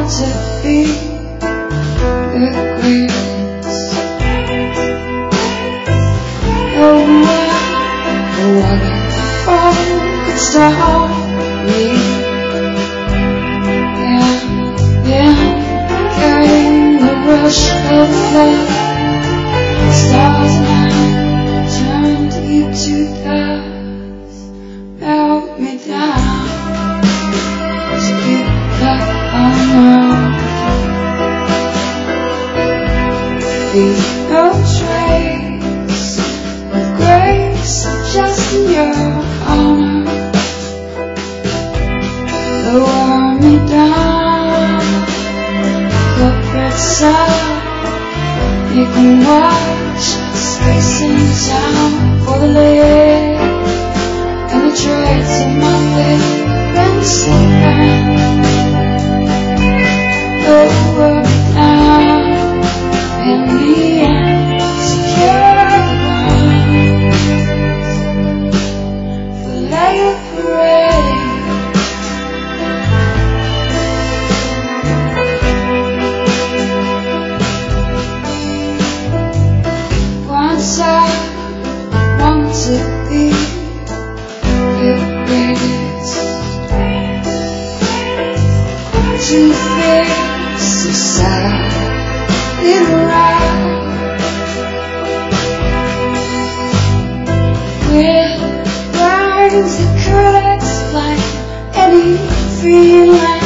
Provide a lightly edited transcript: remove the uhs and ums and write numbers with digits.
want to be the greatest. Oh, what could stop me? Yeah, carrying the rush of love. Stars and I turn to you to dust, melt me down, to get back on road. Leave no trace of grace, just in your honor. Lower me down, corporate side. You can watch space in town for the lake and the traits of my faith and sleeping. Lower me down, in the end, secure the ground for layer parade. I want to be the greatest, to face society right, with lines that could explain any feeling.